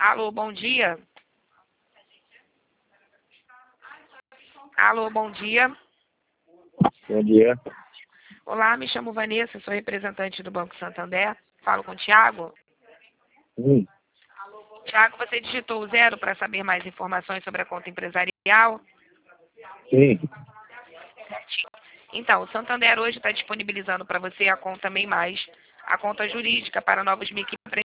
Alô, bom dia. Alô, bom dia. Bom dia. Olá, me chamo Vanessa, sou representante do Banco Santander. Falo com o Thiago. Thiago, você digitou o 0 para saber mais informações sobre a conta empresarial? Sim. Então, o Santander hoje está disponibilizando para você a conta MEI Mais, a conta jurídica para novos microempreendedores.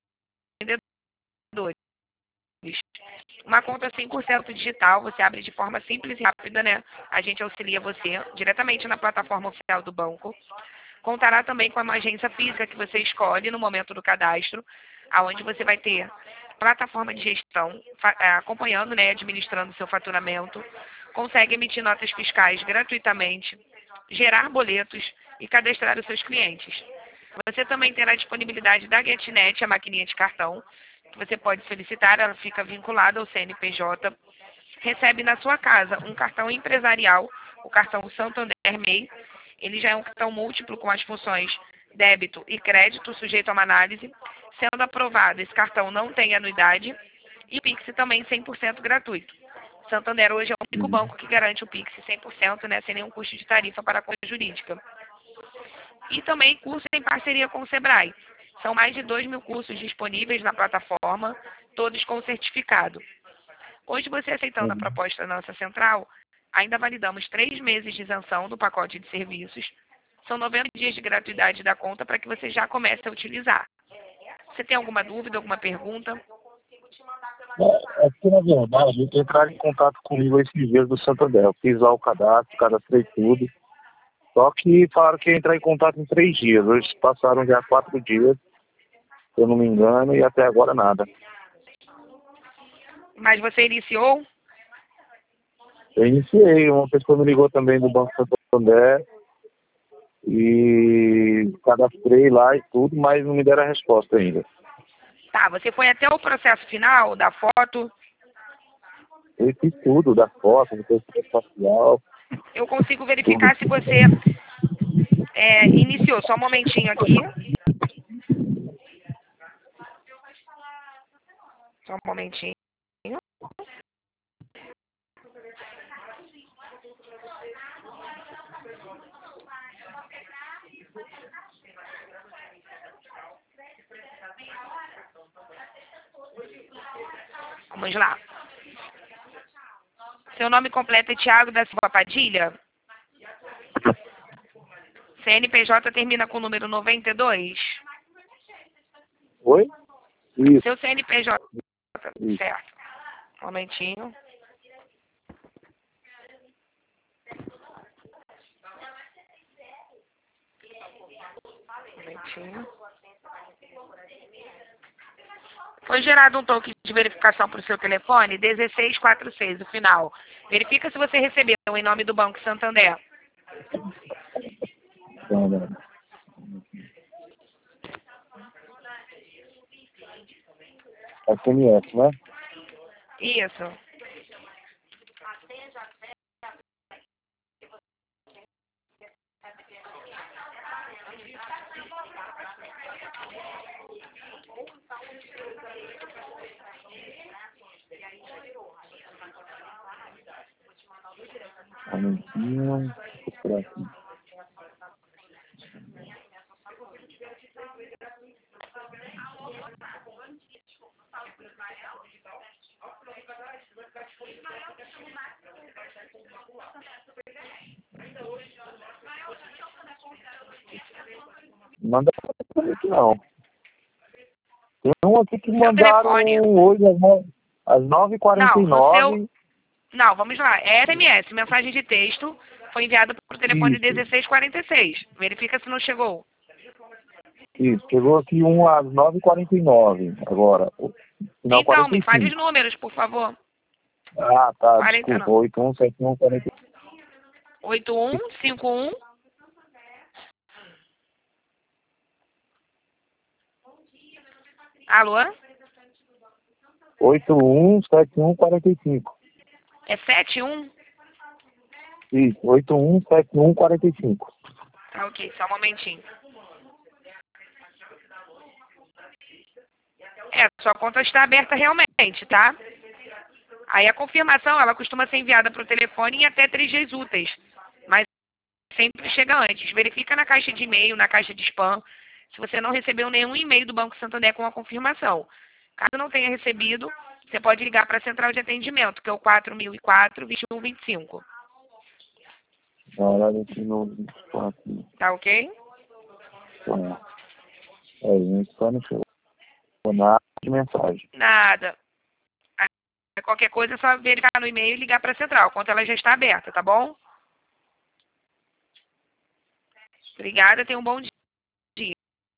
Uma conta 100% digital, você abre de forma simples e rápida, né? A gente auxilia você diretamente na plataforma oficial do banco. Contará também com uma agência física que você escolhe no momento do cadastro, aonde você vai ter plataforma de gestão, acompanhando, né, administrando seu faturamento, consegue emitir notas fiscais gratuitamente, gerar boletos e cadastrar os seus clientes. Você também terá a disponibilidade da GetNet, a maquininha de cartão, que você pode solicitar, ela fica vinculada ao CNPJ, recebe na sua casa um cartão empresarial, o cartão Santander MEI. Ele já é um cartão múltiplo com as funções débito e crédito, sujeito a uma análise. Sendo aprovado, esse cartão não tem anuidade e o Pix também 100% gratuito. Santander hoje é o único banco que garante o Pix 100%, né, sem nenhum custo de tarifa para a conta jurídica. E também curso em parceria com o Sebrae. São mais de 2.000 cursos disponíveis na plataforma, todos com certificado. Hoje, você aceitando a proposta da nossa central, ainda validamos 3 meses de isenção do pacote de serviços. São 90 dias de gratuidade da conta para que você já comece a utilizar. Você tem alguma dúvida, alguma pergunta? É que, na verdade, entraram em contato comigo esses dias do Santander. Eu fiz lá o cadastro, cadastrei tudo. Só que falaram que ia entrar em contato em 3 dias. Hoje passaram já 4 dias, se eu não me engano, e até agora nada. Mas você iniciou? Eu iniciei, uma pessoa me ligou também do Banco Santander e cadastrei lá e tudo, mas não me deram a resposta ainda. Tá, você foi até o processo final da foto? Eu fiz tudo, da foto, do perfil facial. Eu consigo verificar se você iniciou. Só um momentinho aqui. Só um momentinho. Vamos lá. Seu nome completo é Thiago da Silva Padilha? CNPJ termina com o número 92? Oi? Isso. Seu CNPJ, Isso. certo. Um momentinho. Um momentinho. Foi gerado um token de verificação para o seu telefone, 1646, o final. Verifica se você recebeu em nome do Banco Santander. SMS, né? Isso. Um momentinho. Por aqui. Manda aqui não. Tem um aqui que Seu mandaram telefone. hoje às Não, 9h49. Não, vamos lá. É SMS, mensagem de texto, foi enviada por telefone Isso. 1646. Verifica se não chegou. Isso, chegou aqui um às 9h49 agora. Final Então, me fale os 45. números, por favor. Ah, tá, 40 desculpa. não. 817145. 8151. Alô? 817145. É 71? Isso, 817145. Tá, ok, só um momentinho. sua conta está aberta realmente, tá? Aí a confirmação, ela costuma ser enviada para o telefone em até 3 dias úteis. Mas sempre chega antes. Verifica na caixa de e-mail, na caixa de spam, se você não recebeu nenhum e-mail do Banco Santander com a confirmação. Caso não tenha recebido, você pode ligar para a central de atendimento, que é o 4004-2125. Caralho, aqui no 24. Tá ok? A gente só não chegou nada de mensagem. Nada. Qualquer coisa é só verificar no e-mail e ligar para a central, quando ela já está aberta, tá bom? Obrigada, tenha um bom dia.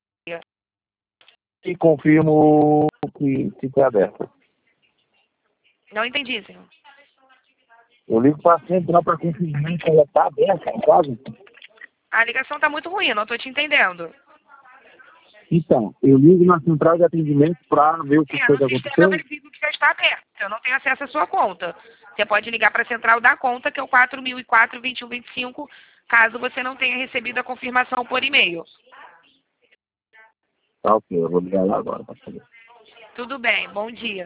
E confirmo que está aberta. Não entendi, senhor. Eu ligo para a central para confirmar que ela está aberta, no caso. A ligação está muito ruim, eu não estou te entendendo. Então, eu ligo na central de atendimento para ver o que foi que No sistema eu aconteceu. verifico que já está aberto. Eu não tenho acesso à sua conta. Você pode ligar para a central da conta, que é o 4004-2125, caso você não tenha recebido a confirmação por e-mail. Tá ok, eu vou ligar lá agora para saber. Tudo bem, bom dia.